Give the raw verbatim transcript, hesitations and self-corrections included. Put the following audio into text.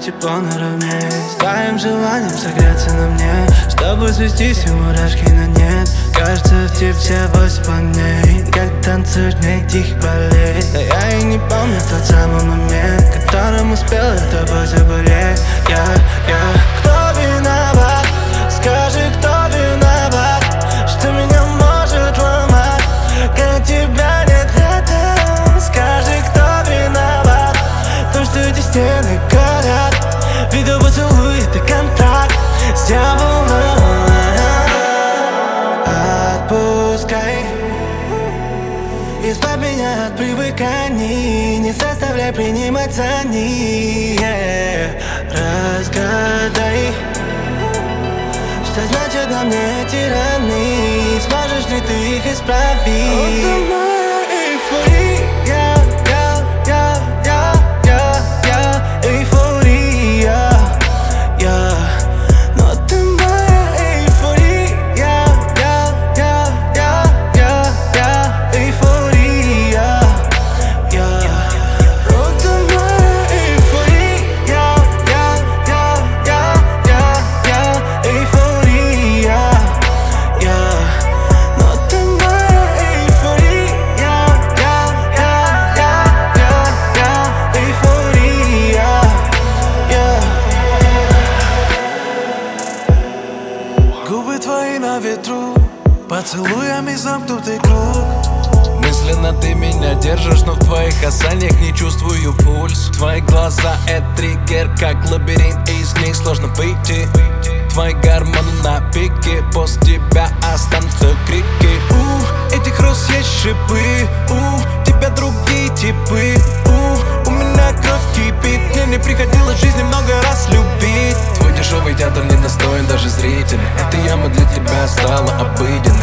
тепло наравне с твоим желанием согреться на мне, чтобы свести все мурашки на нет. Кажется, в тебе восемь планет, как танцуешь мне тихо болеть. Да я и не помню тот самый момент, которым успел я тобой заболеть. Я, я Кто виноват? Скажи, кто виноват, что меня может ломать, когда тебя нет рядом? Скажи, кто виноват в том, что эти стены горят, видео поцелуй — это контракт с дьяволом. Отпускай, избавь меня от привыканий, не заставляй принимать за них. Разгадай, что значит на мне эти раны, сможешь ли ты их исправить? Это моя эйфория, я, я, я, я, я, эйфория, я. Но ты моя эйфория, я, я, я, я, я, эйфория, я. Это моя эйфория, я, я, я, я, я, эйфория, я. Но ты моя эйфория, я, я, я, я, я, эйфория, я. Губы твои на ветру, поцелуями замкнутый круг. Мысленно ты меня держишь, но в твоих касаниях не чувствую пульс. Твои глаза — это триггер, как лабиринт, из них сложно выйти. Твои гормоны на пике, после тебя останутся крики. У этих роз есть шипы, у тебя другие типы. У, у меня кровь кипит, мне не приходилось в жизни много раз любить. Твой дешевый театр не достоин даже зрителя, эта яма для тебя стала обыденной.